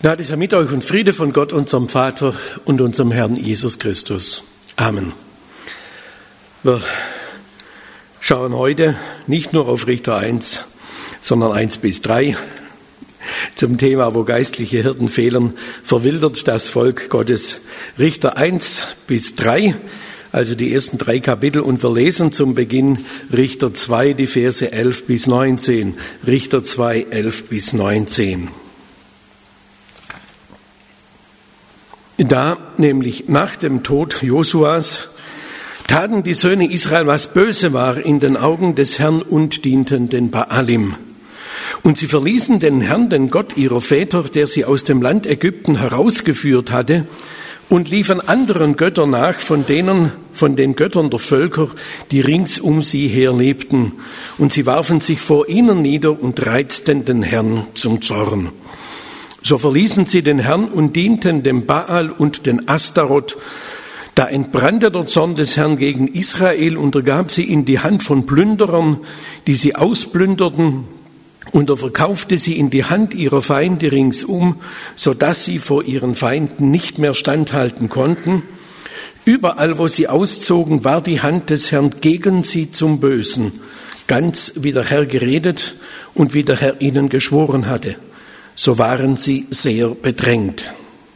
Gnade sei mit euch und Friede von Gott, unserem Vater und unserem Herrn Jesus Christus. Amen. Wir schauen heute nicht nur auf Richter 1, sondern 1 bis 3 zum Thema, wo geistliche Hirten fehlen, verwildert das Volk Gottes. Richter 1 bis 3, also die ersten 3 Kapitel, und wir lesen zum Beginn Richter 2, die Verse 11 bis 19. Richter 2, 11 bis 19. Da, nämlich nach dem Tod Josuas, taten die Söhne Israel, was böse war in den Augen des Herrn und dienten den Baalim. Und sie verließen den Herrn, den Gott ihrer Väter, der sie aus dem Land Ägypten herausgeführt hatte, und liefen anderen Göttern nach, von den Göttern der Völker, die rings um sie her lebten. Und sie warfen sich vor ihnen nieder und reizten den Herrn zum Zorn. So verließen sie den Herrn und dienten dem Baal und den Astaroth. Da entbrannte der Zorn des Herrn gegen Israel und er gab sie in die Hand von Plünderern, die sie ausplünderten, und er verkaufte sie in die Hand ihrer Feinde ringsum, so dass sie vor ihren Feinden nicht mehr standhalten konnten. Überall, wo sie auszogen, war die Hand des Herrn gegen sie zum Bösen, ganz wie der Herr geredet und wie der Herr ihnen geschworen hatte. So waren sie sehr bedrängt.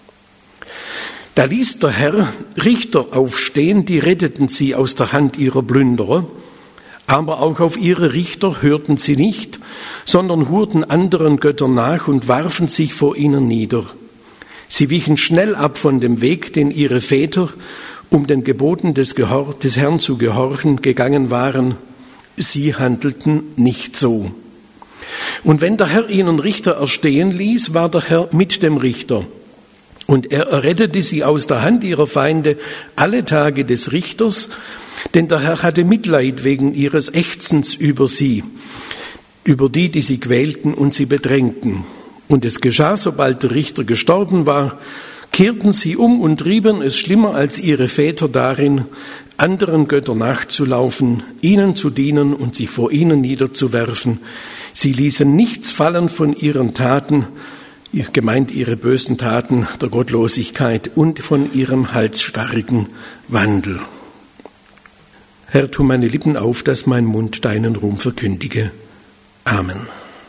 Da ließ der Herr Richter aufstehen, die retteten sie aus der Hand ihrer Plünderer. Aber auch auf ihre Richter hörten sie nicht, sondern hurten anderen Göttern nach und warfen sich vor ihnen nieder. Sie wichen schnell ab von dem Weg, den ihre Väter, um den Geboten des Herrn zu gehorchen, gegangen waren. Sie handelten nicht so. Und wenn der Herr ihnen Richter erstehen ließ, war der Herr mit dem Richter. Und er errettete sie aus der Hand ihrer Feinde alle Tage des Richters, denn der Herr hatte Mitleid wegen ihres Ächzens über sie, über die sie quälten und sie bedrängten. Und es geschah, sobald der Richter gestorben war, kehrten sie um und trieben es schlimmer als ihre Väter darin, anderen Göttern nachzulaufen, ihnen zu dienen und sich vor ihnen niederzuwerfen. Sie ließen nichts fallen von ihren Taten, gemeint ihre bösen Taten der Gottlosigkeit und von ihrem halsstarrigen Wandel. Herr, tu meine Lippen auf, dass mein Mund deinen Ruhm verkündige. Amen.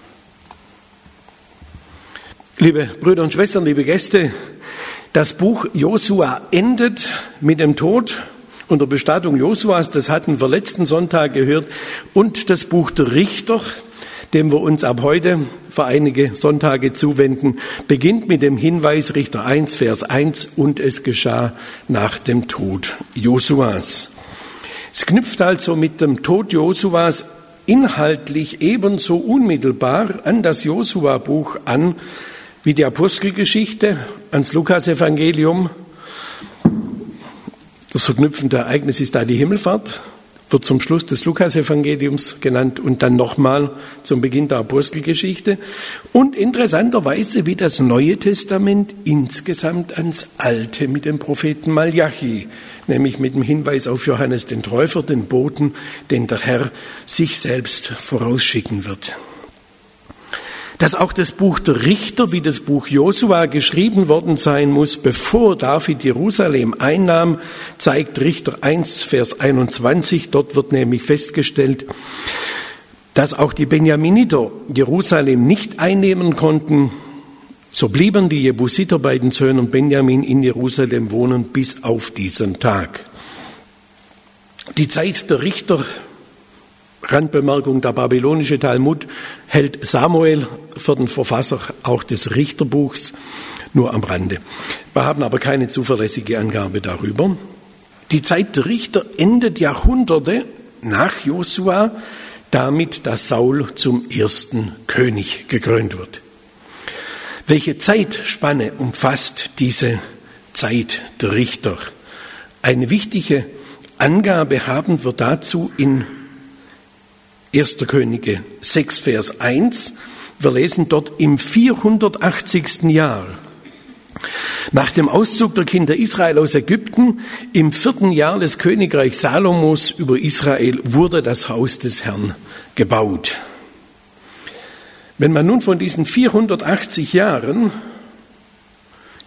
Liebe Brüder und Schwestern, liebe Gäste, das Buch Josua endet mit dem Tod und der Bestattung Josuas, das hatten wir letzten Sonntag gehört, und das Buch der Richter, dem wir uns ab heute für einige Sonntage zuwenden, beginnt mit dem Hinweis Richter 1, Vers 1, und es geschah nach dem Tod Josuas. Es knüpft also mit dem Tod Josuas inhaltlich ebenso unmittelbar an das Josua-Buch an, wie die Apostelgeschichte, ans Lukasevangelium. Das verknüpfende Ereignis ist da die Himmelfahrt, wird zum Schluss des Lukasevangeliums genannt und dann nochmal zum Beginn der Apostelgeschichte. Und interessanterweise wie das Neue Testament insgesamt ans Alte mit dem Propheten Malachi, nämlich mit dem Hinweis auf Johannes den Täufer, den Boten, den der Herr sich selbst vorausschicken wird. Dass auch das Buch der Richter wie das Buch Josua geschrieben worden sein muss, bevor David Jerusalem einnahm, zeigt Richter 1, Vers 21. Dort wird nämlich festgestellt, dass auch die Benjaminiter Jerusalem nicht einnehmen konnten. So blieben die Jebusiter bei den Söhnen Benjamin in Jerusalem wohnen bis auf diesen Tag. Die Zeit der Richter, Randbemerkung, der babylonische Talmud hält Samuel für den Verfasser auch des Richterbuchs, nur am Rande. Wir haben aber keine zuverlässige Angabe darüber. Die Zeit der Richter endet Jahrhunderte nach Josua damit, dass Saul zum ersten König gekrönt wird. Welche Zeitspanne umfasst diese Zeit der Richter? Eine wichtige Angabe haben wir dazu in 1. Könige 6, Vers 1. Wir lesen dort im 480. Jahr. Nach dem Auszug der Kinder Israel aus Ägypten, im 4. Jahr des Königreichs Salomos über Israel, wurde das Haus des Herrn gebaut. Wenn man nun von diesen 480 Jahren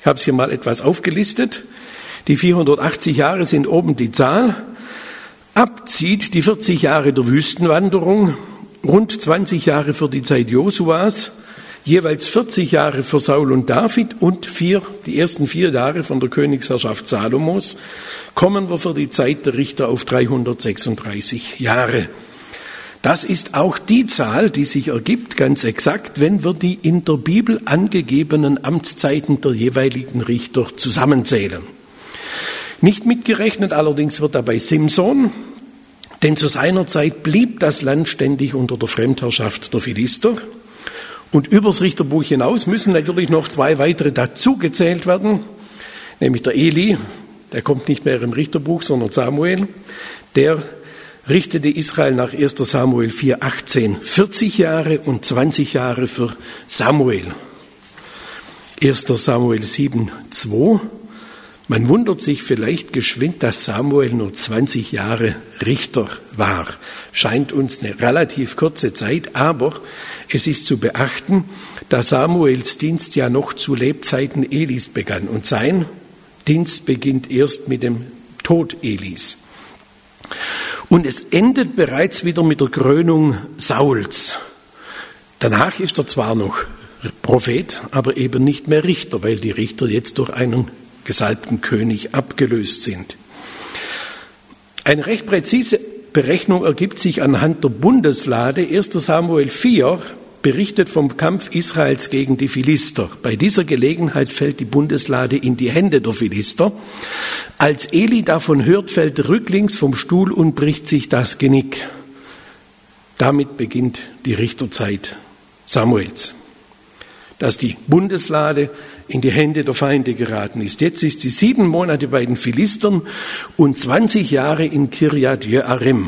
Ich habe es hier mal etwas aufgelistet. Die 480 Jahre sind oben die Zahl. Abzieht die 40 Jahre der Wüstenwanderung, rund 20 Jahre für die Zeit Josuas, jeweils 40 Jahre für Saul und David und die ersten 4 Jahre von der Königsherrschaft Salomos, kommen wir für die Zeit der Richter auf 336 Jahre. Das ist auch die Zahl, die sich ergibt, ganz exakt, wenn wir die in der Bibel angegebenen Amtszeiten der jeweiligen Richter zusammenzählen. Nicht mitgerechnet allerdings wird dabei Simson, denn zu seiner Zeit blieb das Land ständig unter der Fremdherrschaft der Philister. Und übers Richterbuch hinaus müssen natürlich noch 2 weitere dazugezählt werden, nämlich der Eli, der kommt nicht mehr im Richterbuch, sondern Samuel, der richtete Israel nach 1. Samuel 4,18 40 Jahre und 20 Jahre für Samuel. 1. Samuel 7,2 Man wundert sich vielleicht geschwind, dass Samuel nur 20 Jahre Richter war. Scheint uns eine relativ kurze Zeit, aber es ist zu beachten, dass Samuels Dienst ja noch zu Lebzeiten Elis begann und sein Dienst beginnt erst mit dem Tod Elis. Und es endet bereits wieder mit der Krönung Sauls. Danach ist er zwar noch Prophet, aber eben nicht mehr Richter, weil die Richter jetzt durch einen gesalbten König abgelöst sind. Eine recht präzise Berechnung ergibt sich anhand der Bundeslade. 1. Samuel 4 berichtet vom Kampf Israels gegen die Philister. Bei dieser Gelegenheit fällt die Bundeslade in die Hände der Philister. Als Eli davon hört, fällt er rücklings vom Stuhl und bricht sich das Genick. Damit beginnt die Richterzeit Samuels. Dass die Bundeslade in die Hände der Feinde geraten ist. Jetzt ist sie 7 Monate bei den Philistern und 20 Jahre in Kirjat Jearim.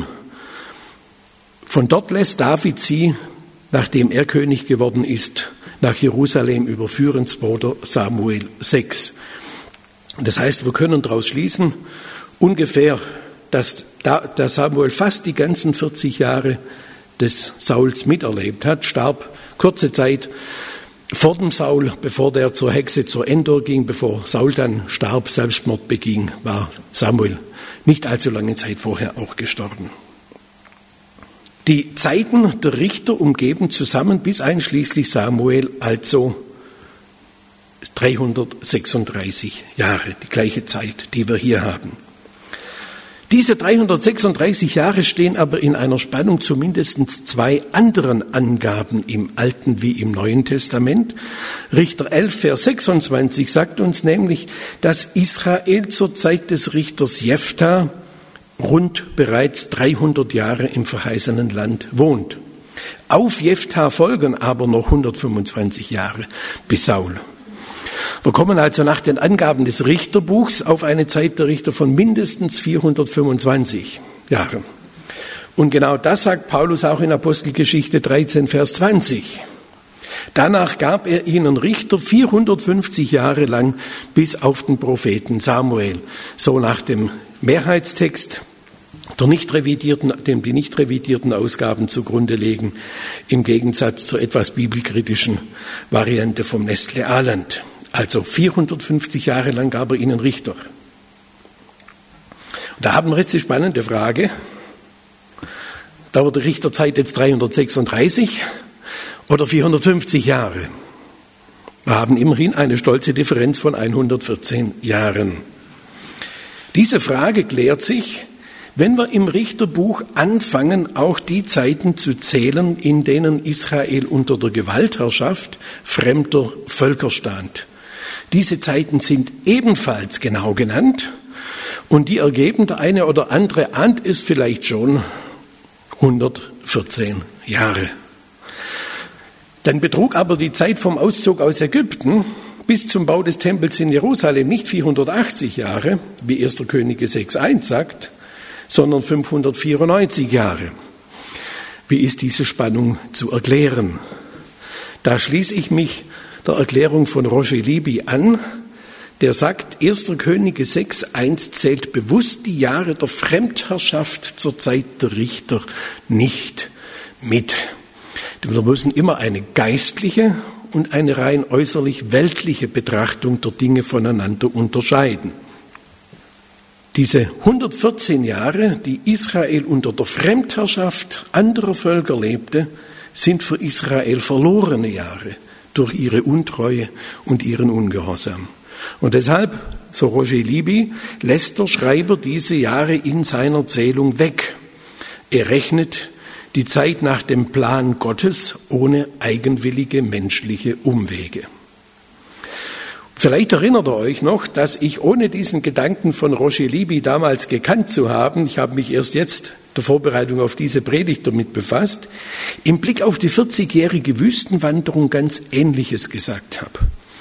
Von dort lässt David sie, nachdem er König geworden ist, nach Jerusalem überführen, 2. Samuel 6. Das heißt, wir können daraus schließen, ungefähr, dass Samuel fast die ganzen 40 Jahre des Sauls miterlebt hat, starb kurze Zeit vor dem Saul, bevor der zur Hexe zur Endor ging, bevor Saul dann starb, Selbstmord beging, war Samuel nicht allzu lange Zeit vorher auch gestorben. Die Zeiten der Richter umgeben zusammen bis einschließlich Samuel also 336 Jahre, die gleiche Zeit, die wir hier haben. Diese 336 Jahre stehen aber in einer Spannung zu mindestens 2 anderen Angaben im Alten wie im Neuen Testament. Richter 11, Vers 26 sagt uns nämlich, dass Israel zur Zeit des Richters Jephthah rund bereits 300 Jahre im verheißenen Land wohnt. Auf Jephthah folgen aber noch 125 Jahre bis Saul. Wir kommen also nach den Angaben des Richterbuchs auf eine Zeit der Richter von mindestens 425 Jahren. Und genau das sagt Paulus auch in Apostelgeschichte 13, Vers 20. Danach gab er ihnen Richter 450 Jahre lang bis auf den Propheten Samuel. So nach dem Mehrheitstext, dem die nicht revidierten Ausgaben zugrunde legen, im Gegensatz zur etwas bibelkritischen Variante vom Nestle Aland. Also 450 Jahre lang gab er ihnen Richter. Und da haben wir jetzt die spannende Frage, dauert die Richterzeit jetzt 336 oder 450 Jahre? Wir haben immerhin eine stolze Differenz von 114 Jahren. Diese Frage klärt sich, wenn wir im Richterbuch anfangen, auch die Zeiten zu zählen, in denen Israel unter der Gewaltherrschaft fremder Völker stand. Diese Zeiten sind ebenfalls genau genannt und die ergeben, der eine oder andere ahnt es vielleicht schon, 114 Jahre. Dann betrug aber die Zeit vom Auszug aus Ägypten bis zum Bau des Tempels in Jerusalem nicht 480 Jahre, wie 1. Könige 6,1 sagt, sondern 594 Jahre. Wie ist diese Spannung zu erklären? Da schließe ich mich der Erklärung von Roger Libby an, der sagt, 1. Könige 6,1 zählt bewusst die Jahre der Fremdherrschaft zur Zeit der Richter nicht mit. Wir müssen immer eine geistliche und eine rein äußerlich weltliche Betrachtung der Dinge voneinander unterscheiden. Diese 114 Jahre, die Israel unter der Fremdherrschaft anderer Völker lebte, sind für Israel verlorene Jahre durch ihre Untreue und ihren Ungehorsam. Und deshalb, so Roger Libby, lässt der Schreiber diese Jahre in seiner Zählung weg. Er rechnet die Zeit nach dem Plan Gottes ohne eigenwillige menschliche Umwege. Vielleicht erinnert ihr euch noch, dass ich ohne diesen Gedanken von Roger Libby damals gekannt zu haben, ich habe mich erst jetzt der Vorbereitung auf diese Predigt damit befasst, im Blick auf die 40-jährige Wüstenwanderung ganz Ähnliches gesagt habe.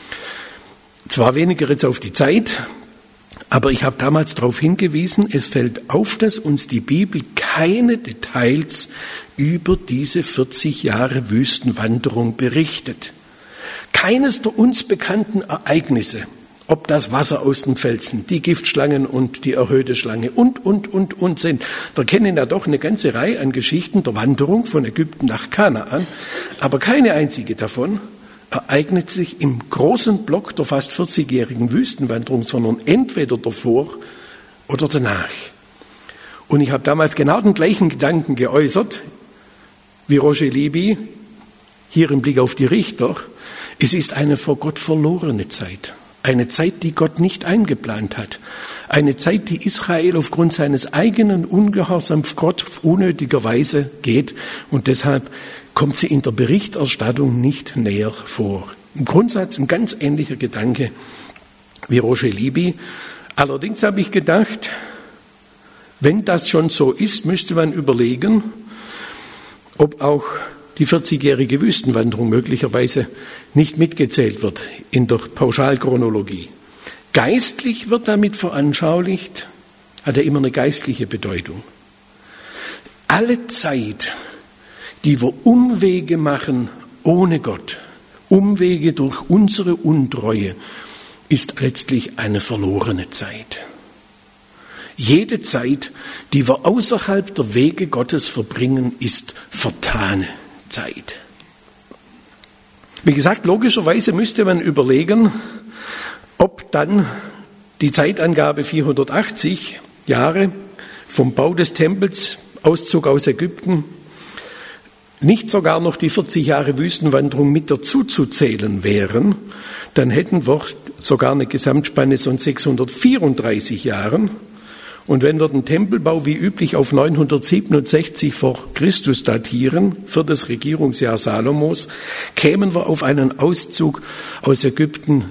Zwar weniger jetzt auf die Zeit, aber ich habe damals darauf hingewiesen, es fällt auf, dass uns die Bibel keine Details über diese 40 Jahre Wüstenwanderung berichtet. Keines der uns bekannten Ereignisse, ob das Wasser aus den Felsen, die Giftschlangen und die erhöhte Schlange und sind. Wir kennen ja doch eine ganze Reihe an Geschichten der Wanderung von Ägypten nach Kanaan, aber keine einzige davon ereignet sich im großen Block der fast 40-jährigen Wüstenwanderung, sondern entweder davor oder danach. Und ich habe damals genau den gleichen Gedanken geäußert wie Roger Libby, hier im Blick auf die Richter. Es ist eine vor Gott verlorene Zeit. Eine Zeit, die Gott nicht eingeplant hat. Eine Zeit, die Israel aufgrund seines eigenen Ungehorsams Gott unnötigerweise geht. Und deshalb kommt sie in der Berichterstattung nicht näher vor. Im Grundsatz ein ganz ähnlicher Gedanke wie Roger Libby. Allerdings habe ich gedacht, wenn das schon so ist, müsste man überlegen, ob auch die 40-jährige Wüstenwanderung möglicherweise nicht mitgezählt wird in der Pauschalchronologie. Geistlich wird damit veranschaulicht, hat ja immer eine geistliche Bedeutung. Alle Zeit, die wir Umwege machen ohne Gott, Umwege durch unsere Untreue, ist letztlich eine verlorene Zeit. Jede Zeit, die wir außerhalb der Wege Gottes verbringen, ist vertane Zeit. Wie gesagt, logischerweise müsste man überlegen, ob dann die Zeitangabe 480 Jahre vom Bau des Tempels, Auszug aus Ägypten, nicht sogar noch die 40 Jahre Wüstenwanderung mit dazu zu zählen wären, dann hätten wir sogar eine Gesamtspanne von 634 Jahren. Und wenn wir den Tempelbau wie üblich auf 967 vor Christus datieren, für das Regierungsjahr Salomos, kämen wir auf einen Auszug aus Ägypten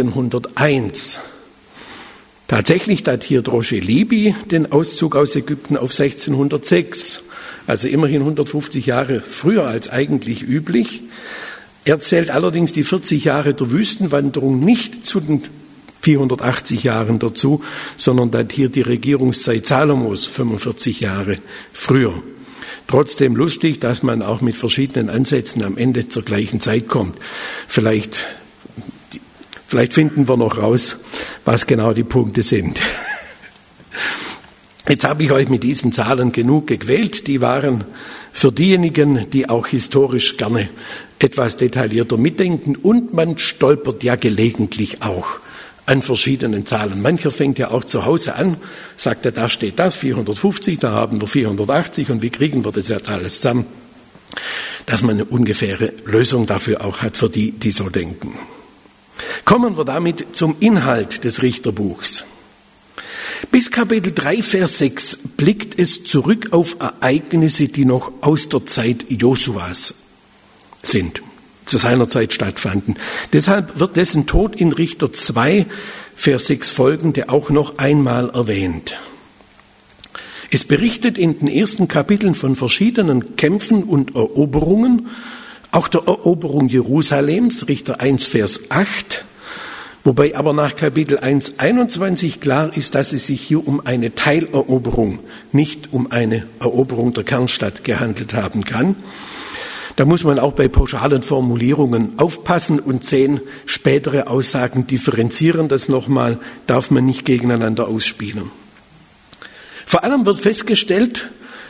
1601. Tatsächlich datiert Roger Libby den Auszug aus Ägypten auf 1606, also immerhin 150 Jahre früher als eigentlich üblich. Er zählt allerdings die 40 Jahre der Wüstenwanderung nicht zu den 480 Jahren dazu, sondern datiert die Regierungszeit Salomos 45 Jahre früher. Trotzdem lustig, dass man auch mit verschiedenen Ansätzen am Ende zur gleichen Zeit kommt. Vielleicht finden wir noch raus, was genau die Punkte sind. Jetzt habe ich euch mit diesen Zahlen genug gequält. Die waren für diejenigen, die auch historisch gerne etwas detaillierter mitdenken. Und man stolpert ja gelegentlich auch an verschiedenen Zahlen. Mancher fängt ja auch zu Hause an, sagt ja, da steht das, 450, da haben wir 480 und wie kriegen wir das jetzt alles zusammen? Dass man eine ungefähre Lösung dafür auch hat für die, die so denken. Kommen wir damit zum Inhalt des Richterbuchs. Bis Kapitel 3, Vers 6 blickt es zurück auf Ereignisse, die noch aus der Zeit Josuas sind, zu seiner Zeit stattfanden. Deshalb wird dessen Tod in Richter 2, Vers 6 folgende auch noch einmal erwähnt. Es berichtet in den ersten Kapiteln von verschiedenen Kämpfen und Eroberungen, auch der Eroberung Jerusalems, Richter 1, Vers 8, wobei aber nach Kapitel 1, 21 klar ist, dass es sich hier um eine Teileroberung, nicht um eine Eroberung der Kernstadt gehandelt haben kann. Da muss man auch bei pauschalen Formulierungen aufpassen und sehen, spätere Aussagen differenzieren das nochmal, darf man nicht gegeneinander ausspielen. Vor allem wird festgestellt,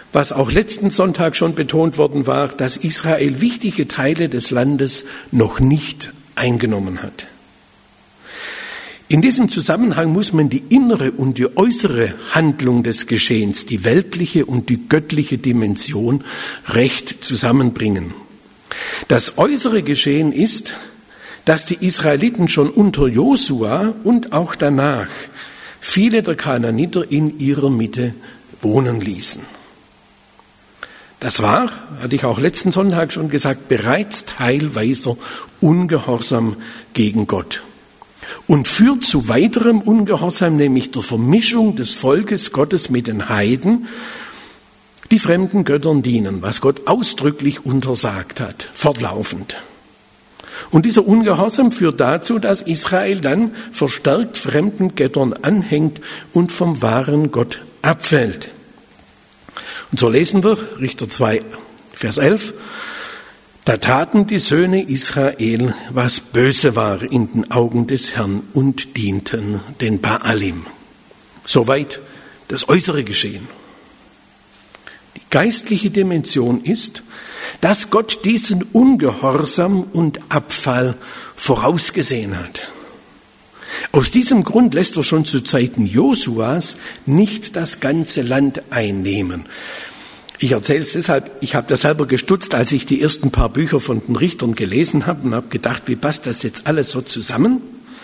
was auch letzten Sonntag schon betont worden war, dass Israel wichtige Teile des Landes noch nicht eingenommen hat. In diesem Zusammenhang muss man die innere und die äußere Handlung des Geschehens, die weltliche und die göttliche Dimension, recht zusammenbringen. Das äußere Geschehen ist, dass die Israeliten schon unter Josua und auch danach viele der Kanaaniter in ihrer Mitte wohnen ließen. Das war, hatte ich auch letzten Sonntag schon gesagt, bereits teilweiser Ungehorsam gegen Gott und führt zu weiterem Ungehorsam, nämlich der Vermischung des Volkes Gottes mit den Heiden, die fremden Göttern dienen, was Gott ausdrücklich untersagt hat, fortlaufend. Und dieser Ungehorsam führt dazu, dass Israel dann verstärkt fremden Göttern anhängt und vom wahren Gott abfällt. Und so lesen wir Richter 2, Vers 11, da taten die Söhne Israel, was böse war in den Augen des Herrn und dienten den Baalim. Soweit das äußere Geschehen. Die geistliche Dimension ist, dass Gott diesen Ungehorsam und Abfall vorausgesehen hat. Aus diesem Grund lässt er schon zu Zeiten Josuas nicht das ganze Land einnehmen. Ich erzähle es deshalb, ich habe das selber gestutzt, als ich die ersten paar Bücher von den Richtern gelesen habe und habe gedacht, wie passt das jetzt alles so zusammen?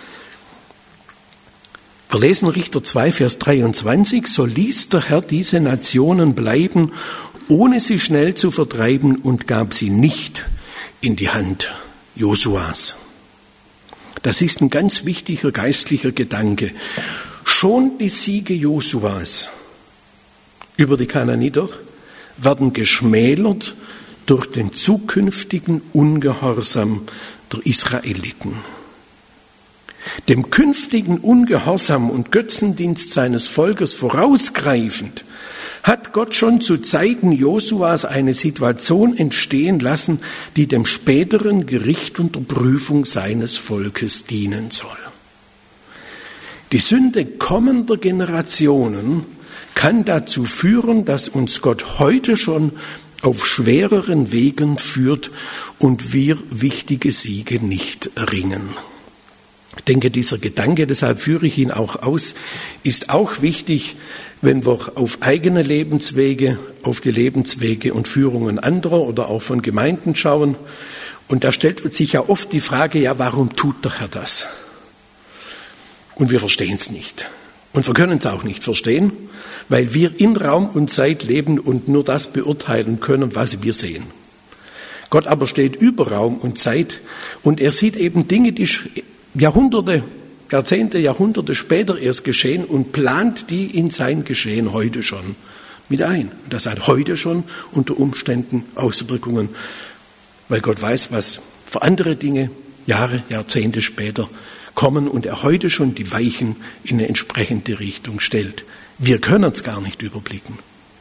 Wir lesen Richter 2, Vers 23, so ließ der Herr diese Nationen bleiben, ohne sie schnell zu vertreiben und gab sie nicht in die Hand Josuas. Das ist ein ganz wichtiger geistlicher Gedanke. Schon die Siege Josuas über die Kanaaniter werden geschmälert durch den zukünftigen Ungehorsam der Israeliten. Dem künftigen Ungehorsam und Götzendienst seines Volkes vorausgreifend hat Gott schon zu Zeiten Josuas eine Situation entstehen lassen, die dem späteren Gericht und der Prüfung seines Volkes dienen soll. Die Sünde kommender Generationen kann dazu führen, dass uns Gott heute schon auf schwereren Wegen führt und wir wichtige Siege nicht erringen. Ich denke, dieser Gedanke, deshalb führe ich ihn auch aus, ist auch wichtig, wenn wir auf eigene Lebenswege, auf die Lebenswege und Führungen anderer oder auch von Gemeinden schauen. Und da stellt sich ja oft die Frage, ja, warum tut der Herr das? Und wir verstehen es nicht. Und wir können es auch nicht verstehen, weil wir in Raum und Zeit leben und nur das beurteilen können, was wir sehen. Gott aber steht über Raum und Zeit und er sieht eben Dinge, die Jahrhunderte, Jahrzehnte, Jahrhunderte später erst geschehen und plant die in sein Geschehen heute schon mit ein. Und das hat heute schon unter Umständen Auswirkungen, weil Gott weiß, was für andere Dinge Jahre, Jahrzehnte später kommen und er heute schon die Weichen in eine entsprechende Richtung stellt. Wir können es gar nicht überblicken.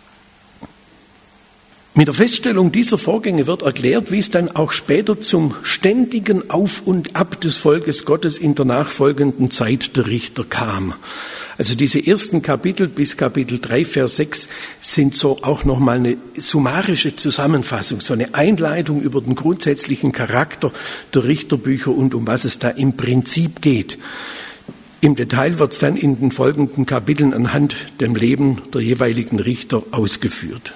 Mit der Feststellung dieser Vorgänge wird erklärt, wie es dann auch später zum ständigen Auf und Ab des Volkes Gottes in der nachfolgenden Zeit der Richter kam. Also diese ersten Kapitel bis Kapitel 3, Vers 6 sind so auch nochmal eine summarische Zusammenfassung, so eine Einleitung über den grundsätzlichen Charakter der Richterbücher und um was es da im Prinzip geht. Im Detail wird es dann in den folgenden Kapiteln anhand dem Leben der jeweiligen Richter ausgeführt.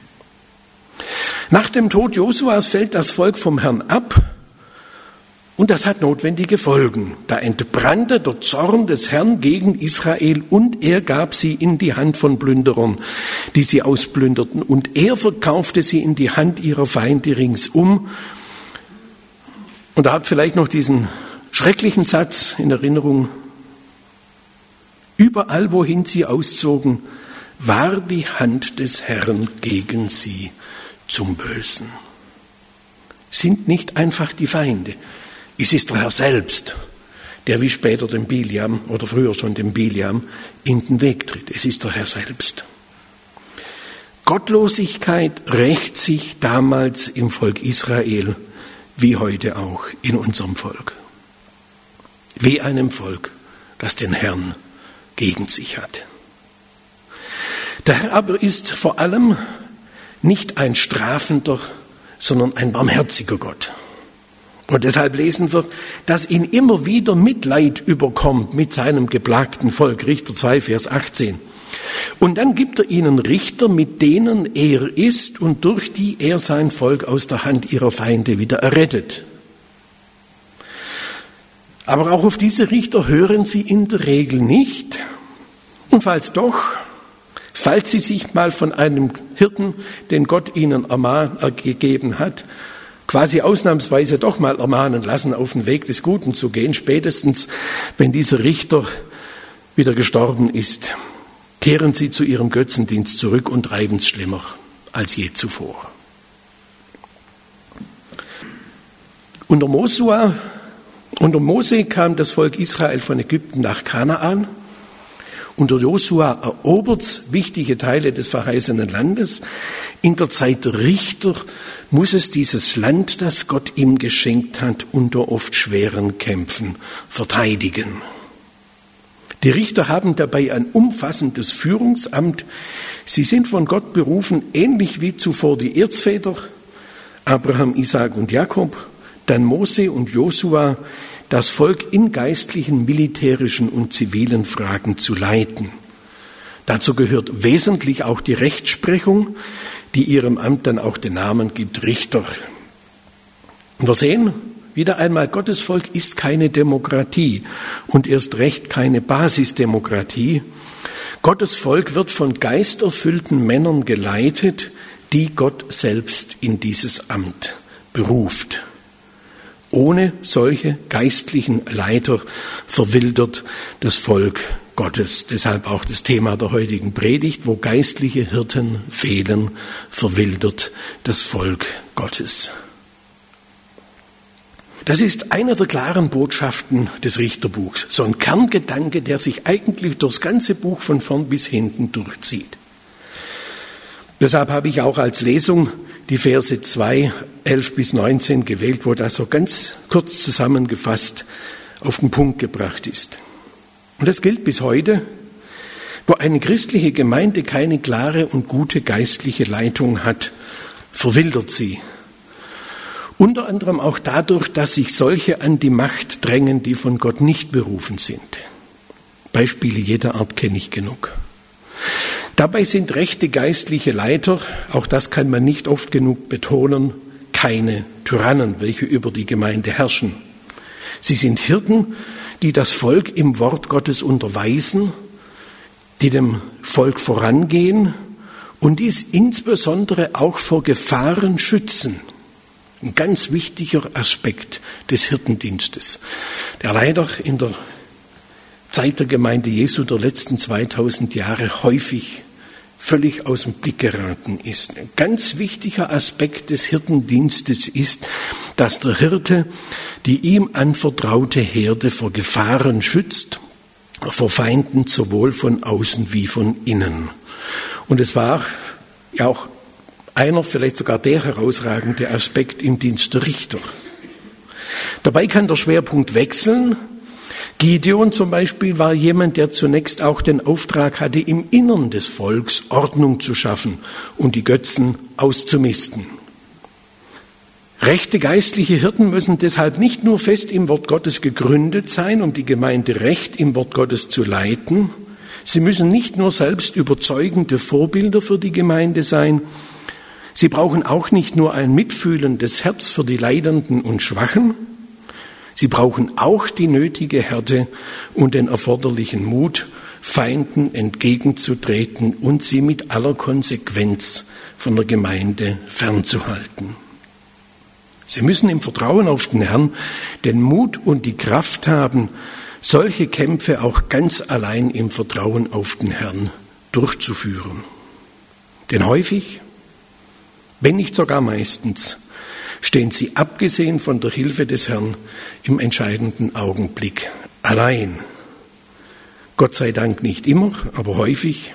Nach dem Tod Josuas fällt das Volk vom Herrn ab und das hat notwendige Folgen. Da entbrannte der Zorn des Herrn gegen Israel und er gab sie in die Hand von Plünderern, die sie ausplünderten und er verkaufte sie in die Hand ihrer Feinde ringsum. Und da habt vielleicht noch diesen schrecklichen Satz in Erinnerung. Überall, wohin sie auszogen, war die Hand des Herrn gegen sie zum Bösen. Sind nicht einfach die Feinde. Es ist der Herr selbst, der wie später dem Biliam oder früher schon dem Biliam in den Weg tritt. Es ist der Herr selbst. Gottlosigkeit rächt sich damals im Volk Israel, wie heute auch in unserem Volk. Wie einem Volk, das den Herrn gegen sich hat. Der Herr aber ist vor allem nicht ein strafender, sondern ein barmherziger Gott. Und deshalb lesen wir, dass ihn immer wieder Mitleid überkommt mit seinem geplagten Volk. Richter 2, Vers 18. Und dann gibt er ihnen Richter, mit denen er ist und durch die er sein Volk aus der Hand ihrer Feinde wieder errettet. Aber auch auf diese Richter hören sie in der Regel nicht. Und falls sie sich mal von einem Hirten, den Gott ihnen gegeben hat, quasi ausnahmsweise doch mal ermahnen lassen, auf den Weg des Guten zu gehen, spätestens wenn dieser Richter wieder gestorben ist, kehren sie zu ihrem Götzendienst zurück und treiben es schlimmer als je zuvor. Unter Mose kam das Volk Israel von Ägypten nach Kanaan. Unter Josua erobert wichtige Teile des verheißenen Landes. In der Zeit der Richter muss es dieses Land, das Gott ihm geschenkt hat, unter oft schweren Kämpfen verteidigen. Die Richter haben dabei ein umfassendes Führungsamt. Sie sind von Gott berufen, ähnlich wie zuvor die Erzväter, Abraham, Isaak und Jakob, dann Mose und Josua, das Volk in geistlichen, militärischen und zivilen Fragen zu leiten. Dazu gehört wesentlich auch die Rechtsprechung, die ihrem Amt dann auch den Namen gibt, Richter. Und wir sehen wieder einmal, Gottes Volk ist keine Demokratie und erst recht keine Basisdemokratie. Gottes Volk wird von geisterfüllten Männern geleitet, die Gott selbst in dieses Amt beruft. Ohne solche geistlichen Leiter verwildert das Volk Gottes. Deshalb auch das Thema der heutigen Predigt: Wo geistliche Hirten fehlen, verwildert das Volk Gottes. Das ist eine der klaren Botschaften des Richterbuchs. So ein Kerngedanke, der sich eigentlich durchs ganze Buch von vorn bis hinten durchzieht. Deshalb habe ich auch als Lesung die Verse 2, 11 bis 19 gewählt, wo das so ganz kurz zusammengefasst auf den Punkt gebracht ist. Und das gilt bis heute, wo eine christliche Gemeinde keine klare und gute geistliche Leitung hat, verwildert sie. Unter anderem auch dadurch, dass sich solche an die Macht drängen, die von Gott nicht berufen sind. Beispiele jeder Art kenne ich genug. Dabei sind rechte geistliche Leiter, auch das kann man nicht oft genug betonen, keine Tyrannen, welche über die Gemeinde herrschen. Sie sind Hirten, die das Volk im Wort Gottes unterweisen, die dem Volk vorangehen und dies insbesondere auch vor Gefahren schützen. Ein ganz wichtiger Aspekt des Hirtendienstes, der leider in der Zeit der Gemeinde Jesu der letzten 2000 Jahre häufig völlig aus dem Blick geraten ist. Ein ganz wichtiger Aspekt des Hirtendienstes ist, dass der Hirte die ihm anvertraute Herde vor Gefahren schützt, vor Feinden sowohl von außen wie von innen. Und es war ja auch einer, vielleicht sogar der herausragende Aspekt im Dienst der Richter. Dabei kann der Schwerpunkt wechseln. Gideon zum Beispiel war jemand, der zunächst auch den Auftrag hatte, im Innern des Volks Ordnung zu schaffen und die Götzen auszumisten. Rechte geistliche Hirten müssen deshalb nicht nur fest im Wort Gottes gegründet sein, um die Gemeinde recht im Wort Gottes zu leiten. Sie müssen nicht nur selbst überzeugende Vorbilder für die Gemeinde sein. Sie brauchen auch nicht nur ein mitfühlendes Herz für die Leidenden und Schwachen. Sie brauchen auch die nötige Härte und den erforderlichen Mut, Feinden entgegenzutreten und sie mit aller Konsequenz von der Gemeinde fernzuhalten. Sie müssen im Vertrauen auf den Herrn den Mut und die Kraft haben, solche Kämpfe auch ganz allein im Vertrauen auf den Herrn durchzuführen. Denn häufig, wenn nicht sogar meistens, stehen sie abgesehen von der Hilfe des Herrn im entscheidenden Augenblick allein. Gott sei Dank nicht immer, aber häufig.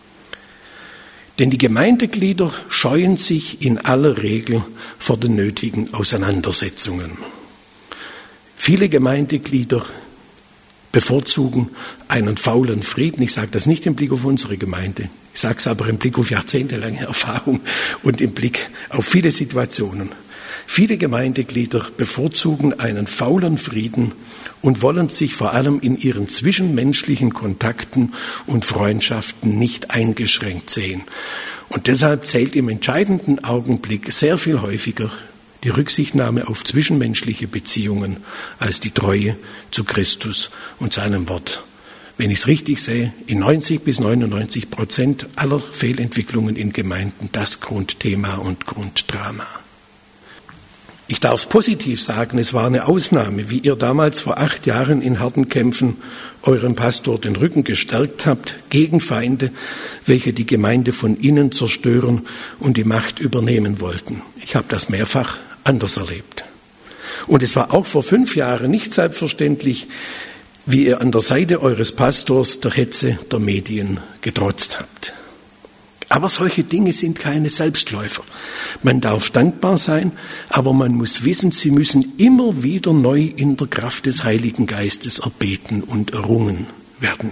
Denn die Gemeindeglieder scheuen sich in aller Regel vor den nötigen Auseinandersetzungen. Viele Gemeindeglieder bevorzugen einen faulen Frieden. Ich sage das nicht im Blick auf unsere Gemeinde. Ich sage es aber im Blick auf jahrzehntelange Erfahrung und im Blick auf viele Situationen. Viele Gemeindeglieder bevorzugen einen faulen Frieden und wollen sich vor allem in ihren zwischenmenschlichen Kontakten und Freundschaften nicht eingeschränkt sehen. Und deshalb zählt im entscheidenden Augenblick sehr viel häufiger die Rücksichtnahme auf zwischenmenschliche Beziehungen als die Treue zu Christus und seinem Wort. Wenn ich es richtig sehe, in 90-99% aller Fehlentwicklungen in Gemeinden das Grundthema und Grunddrama. Ich darf es positiv sagen, es war eine Ausnahme, wie ihr damals vor 8 Jahren in harten Kämpfen eurem Pastor den Rücken gestärkt habt gegen Feinde, welche die Gemeinde von innen zerstören und die Macht übernehmen wollten. Ich habe das mehrfach anders erlebt. Und es war auch vor 5 Jahren nicht selbstverständlich, wie ihr an der Seite eures Pastors der Hetze der Medien getrotzt habt. Aber solche Dinge sind keine Selbstläufer. Man darf dankbar sein, aber man muss wissen, sie müssen immer wieder neu in der Kraft des Heiligen Geistes erbeten und errungen werden.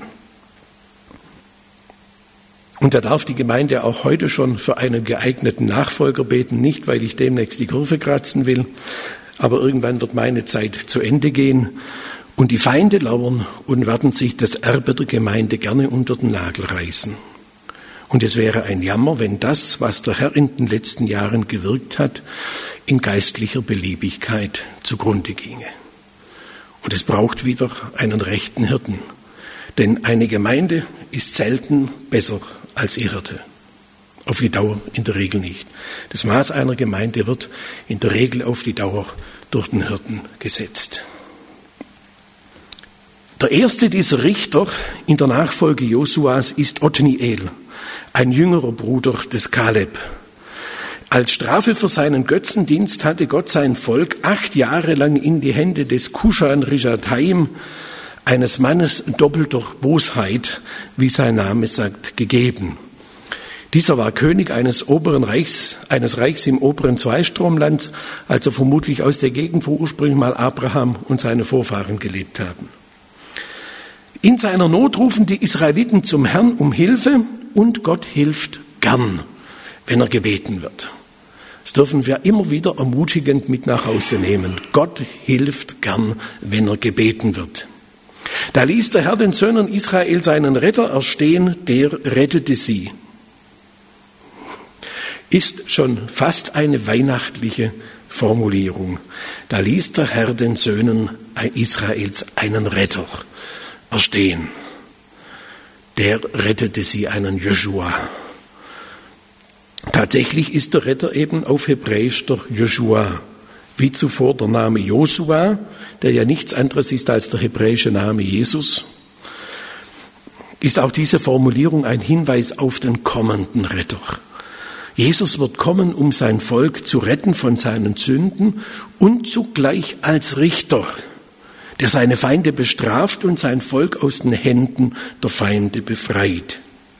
Und da darf die Gemeinde auch heute schon für einen geeigneten Nachfolger beten, nicht weil ich demnächst die Kurve kratzen will, aber irgendwann wird meine Zeit zu Ende gehen und die Feinde lauern und werden sich das Erbe der Gemeinde gerne unter den Nagel reißen. Und es wäre ein Jammer, wenn das, was der Herr in den letzten Jahren gewirkt hat, in geistlicher Beliebigkeit zugrunde ginge. Und es braucht wieder einen rechten Hirten. Denn eine Gemeinde ist selten besser als ihr Hirte. Auf die Dauer in der Regel nicht. Das Maß einer Gemeinde wird in der Regel auf die Dauer durch den Hirten gesetzt. Der erste dieser Richter in der Nachfolge Josuas ist Othniel, ein jüngerer Bruder des Kaleb. Als Strafe für seinen Götzendienst hatte Gott sein Volk 8 Jahre lang in die Hände des Kushan-Rishathaim, eines Mannes doppelter Bosheit, wie sein Name sagt, gegeben. Dieser war König eines Reichs im oberen Zweistromland, also vermutlich aus der Gegend, wo ursprünglich mal Abraham und seine Vorfahren gelebt haben. In seiner Not rufen die Israeliten zum Herrn um Hilfe und Gott hilft gern, wenn er gebeten wird. Das dürfen wir immer wieder ermutigend mit nach Hause nehmen. Gott hilft gern, wenn er gebeten wird. Da ließ der Herr den Söhnen Israel seinen Retter erstehen, der rettete sie. Ist schon fast eine weihnachtliche Formulierung. Da ließ der Herr den Söhnen Israels einen Retter erstehen. Der rettete sie, einen Joshua. Tatsächlich ist der Retter eben auf Hebräisch der Joshua. Wie zuvor der Name Josua, der ja nichts anderes ist als der hebräische Name Jesus, ist auch diese Formulierung ein Hinweis auf den kommenden Retter. Jesus wird kommen, um sein Volk zu retten von seinen Sünden und zugleich als Richter, der seine Feinde bestraft und sein Volk aus den Händen der Feinde befreit.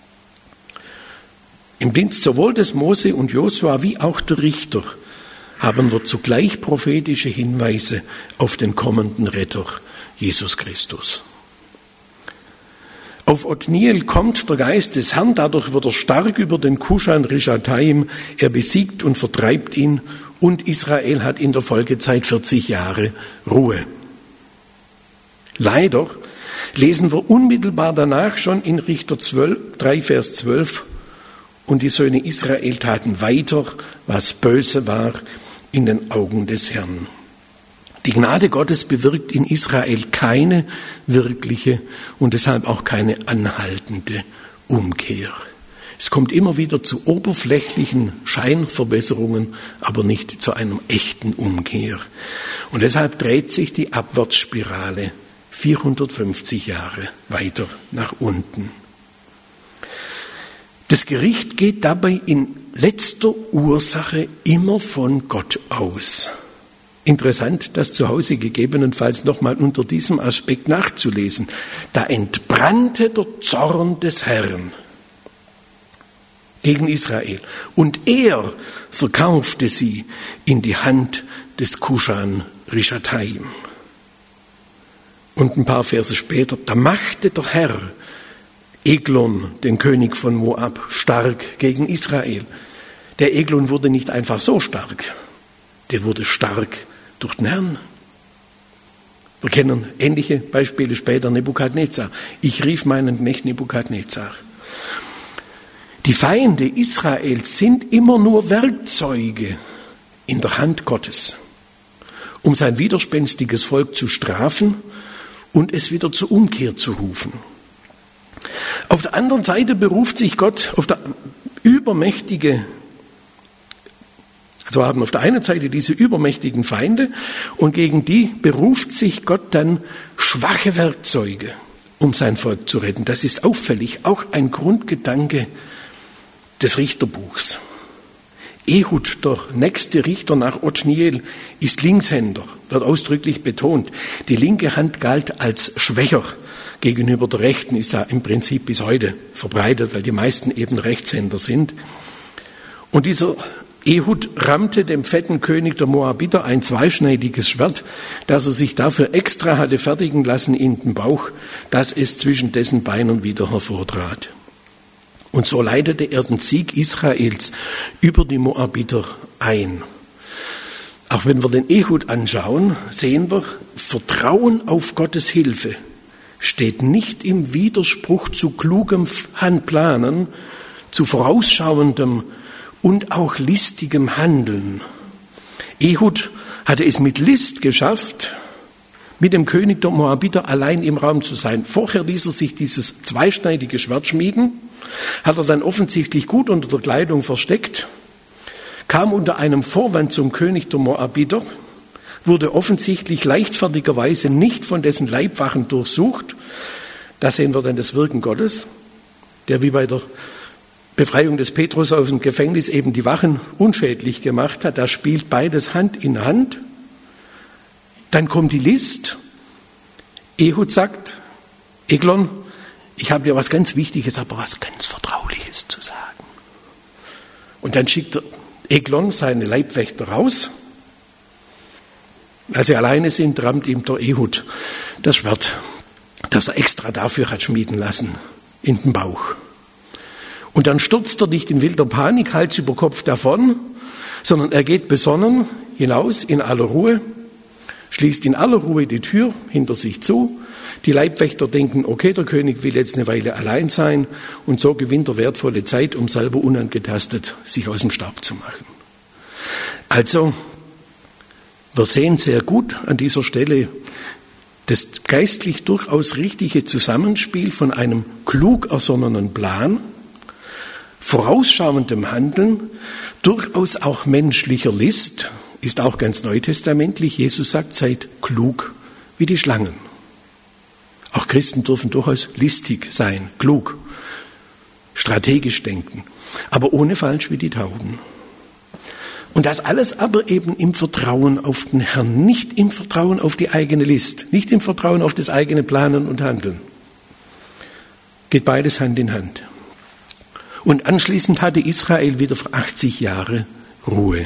Im Dienst sowohl des Mose und Josua wie auch der Richter haben wir zugleich prophetische Hinweise auf den kommenden Retter, Jesus Christus. Auf Othniel kommt der Geist des Herrn, dadurch wird er stark über den Kushan-Rishathaim, er besiegt und vertreibt ihn und Israel hat in der Folgezeit 40 Jahre Ruhe. Leider lesen wir unmittelbar danach schon in Richter 3, Vers 12, und die Söhne Israel taten weiter, was böse war in den Augen des Herrn. Die Gnade Gottes bewirkt in Israel keine wirkliche und deshalb auch keine anhaltende Umkehr. Es kommt immer wieder zu oberflächlichen Scheinverbesserungen, aber nicht zu einer echten Umkehr. Und deshalb dreht sich die Abwärtsspirale 450 Jahre weiter nach unten. Das Gericht geht dabei in letzter Ursache immer von Gott aus. Interessant, das zu Hause gegebenenfalls nochmal unter diesem Aspekt nachzulesen. Da entbrannte der Zorn des Herrn gegen Israel und er verkaufte sie in die Hand des Kushan-Rishathaim. Und ein paar Verse später, da machte der Herr Eglon, den König von Moab, stark gegen Israel. Der Eglon wurde nicht einfach so stark, der wurde stark durch den Herrn. Wir kennen ähnliche Beispiele später, Nebukadnezar. Ich rief meinen Knecht Nebukadnezar. Die Feinde Israels sind immer nur Werkzeuge in der Hand Gottes, um sein widerspenstiges Volk zu strafen und es wieder zur Umkehr zu rufen. Auf der anderen Seite beruft sich Gott auf der übermächtige, also wir haben auf der einen Seite diese übermächtigen Feinde und gegen die beruft sich Gott dann schwache Werkzeuge, um sein Volk zu retten. Das ist auffällig, auch ein Grundgedanke des Richterbuchs. Ehud, der nächste Richter nach Othniel, ist Linkshänder, wird ausdrücklich betont. Die linke Hand galt als schwächer gegenüber der rechten, ist ja im Prinzip bis heute verbreitet, weil die meisten eben Rechtshänder sind. Und dieser Ehud rammte dem fetten König der Moabiter ein zweischneidiges Schwert, das er sich dafür extra hatte fertigen lassen in den Bauch, dass es zwischen dessen Beinen wieder hervortrat. Und so leitete er den Sieg Israels über die Moabiter ein. Auch wenn wir den Ehud anschauen, sehen wir, Vertrauen auf Gottes Hilfe steht nicht im Widerspruch zu klugem Handplanen, zu vorausschauendem und auch listigem Handeln. Ehud hatte es mit List geschafft, mit dem König der Moabiter allein im Raum zu sein. Vorher ließ er sich dieses zweischneidige Schwert schmieden, hat er dann offensichtlich gut unter der Kleidung versteckt, kam unter einem Vorwand zum König der Moabiter, wurde offensichtlich leichtfertigerweise nicht von dessen Leibwachen durchsucht. Da sehen wir dann das Wirken Gottes, der wie bei der Befreiung des Petrus aus dem Gefängnis eben die Wachen unschädlich gemacht hat. Da spielt beides Hand in Hand. Dann kommt die List. Ehud sagt, Eglon, ich habe dir was ganz Wichtiges, aber was ganz Vertrauliches zu sagen. Und dann schickt Eglon seine Leibwächter raus. Als sie alleine sind, rammt ihm der Ehud das Schwert, das er extra dafür hat schmieden lassen, in den Bauch. Und dann stürzt er nicht in wilder Panik Hals über Kopf davon, sondern er geht besonnen hinaus in aller Ruhe, schließt in aller Ruhe die Tür hinter sich zu. Die Leibwächter denken, okay, der König will jetzt eine Weile allein sein, und so gewinnt er wertvolle Zeit, um selber unangetastet sich aus dem Staub zu machen. Also, wir sehen sehr gut an dieser Stelle das geistlich durchaus richtige Zusammenspiel von einem klug ersonnenen Plan, vorausschauendem Handeln, durchaus auch menschlicher List, ist auch ganz neutestamentlich. Jesus sagt, seid klug wie die Schlangen. Auch Christen dürfen durchaus listig sein, klug, strategisch denken, aber ohne falsch wie die Tauben. Und das alles aber eben im Vertrauen auf den Herrn, nicht im Vertrauen auf die eigene List, nicht im Vertrauen auf das eigene Planen und Handeln. Geht beides Hand in Hand. Und anschließend hatte Israel wieder für 80 Jahre Ruhe.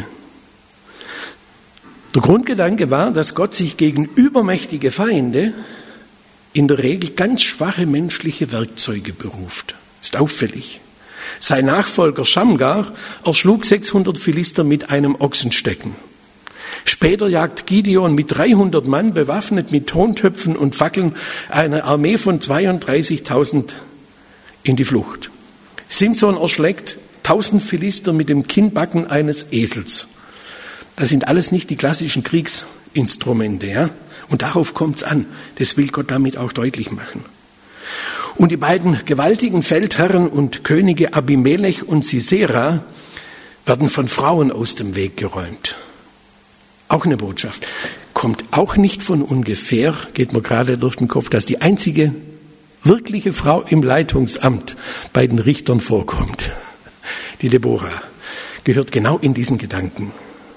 Der Grundgedanke war, dass Gott sich gegen übermächtige Feinde in der Regel ganz schwache menschliche Werkzeuge beruft. Ist auffällig. Sein Nachfolger Schamgar erschlug 600 Philister mit einem Ochsenstecken. Später jagt Gideon mit 300 Mann, bewaffnet mit Tontöpfen und Fackeln, eine Armee von 32.000 in die Flucht. Simson erschlägt 1000 Philister mit dem Kinnbacken eines Esels. Das sind alles nicht die klassischen Kriegsinstrumente, ja? Und darauf kommt's an. Das will Gott damit auch deutlich machen. Und die beiden gewaltigen Feldherren und Könige Abimelech und Sisera werden von Frauen aus dem Weg geräumt. Auch eine Botschaft. Kommt auch nicht von ungefähr, geht mir gerade durch den Kopf, dass die einzige wirkliche Frau im Leitungsamt bei den Richtern vorkommt. Die Deborah gehört genau in diesen Gedanken.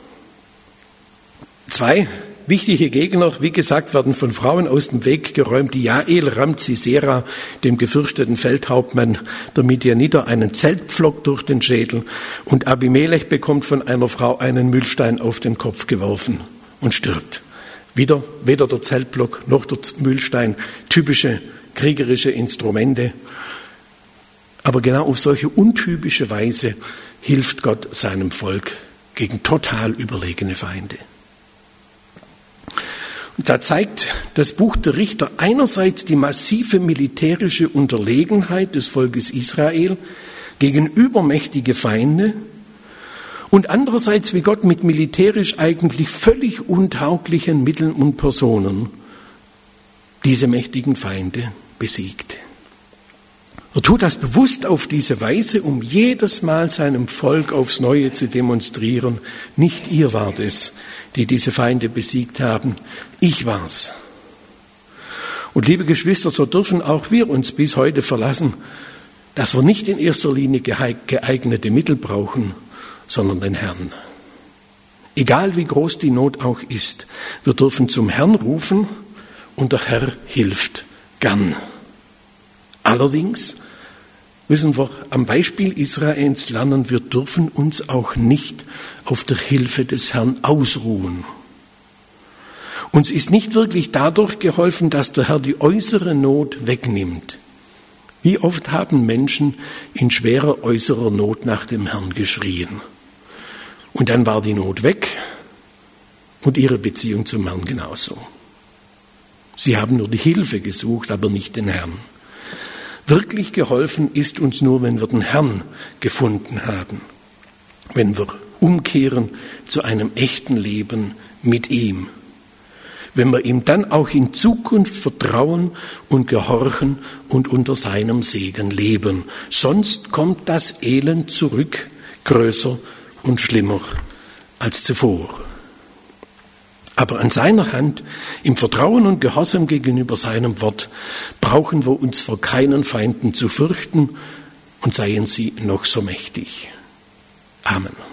2 wichtige Gegner, wie gesagt, werden von Frauen aus dem Weg geräumt. Die Jael rammt Sisera, dem gefürchteten Feldhauptmann der Midianiter, einen Zeltpflock durch den Schädel, und Abimelech bekommt von einer Frau einen Mühlstein auf den Kopf geworfen und stirbt. Wieder weder der Zeltblock noch der Mühlstein, typische kriegerische Instrumente. Aber genau auf solche untypische Weise hilft Gott seinem Volk gegen total überlegene Feinde. Und da zeigt das Buch der Richter einerseits die massive militärische Unterlegenheit des Volkes Israel gegen übermächtige Feinde und andererseits, wie Gott mit militärisch eigentlich völlig untauglichen Mitteln und Personen diese mächtigen Feinde besiegt. Er tut das bewusst auf diese Weise, um jedes Mal seinem Volk aufs Neue zu demonstrieren, nicht ihr wart es, die diese Feinde besiegt haben, ich war's. Und liebe Geschwister, so dürfen auch wir uns bis heute verlassen, dass wir nicht in erster Linie geeignete Mittel brauchen, sondern den Herrn. Egal wie groß die Not auch ist, wir dürfen zum Herrn rufen und der Herr hilft gern. Allerdings müssen wir am Beispiel Israels lernen, wir dürfen uns auch nicht auf der Hilfe des Herrn ausruhen. Uns ist nicht wirklich dadurch geholfen, dass der Herr die äußere Not wegnimmt. Wie oft haben Menschen in schwerer äußerer Not nach dem Herrn geschrien? Und dann war die Not weg und ihre Beziehung zum Herrn genauso. Sie haben nur die Hilfe gesucht, aber nicht den Herrn. Wirklich geholfen ist uns nur, wenn wir den Herrn gefunden haben, wenn wir umkehren zu einem echten Leben mit ihm, wenn wir ihm dann auch in Zukunft vertrauen und gehorchen und unter seinem Segen leben. Sonst kommt das Elend zurück, größer und schlimmer als zuvor. Aber an seiner Hand, im Vertrauen und Gehorsam gegenüber seinem Wort, brauchen wir uns vor keinen Feinden zu fürchten und seien sie noch so mächtig. Amen.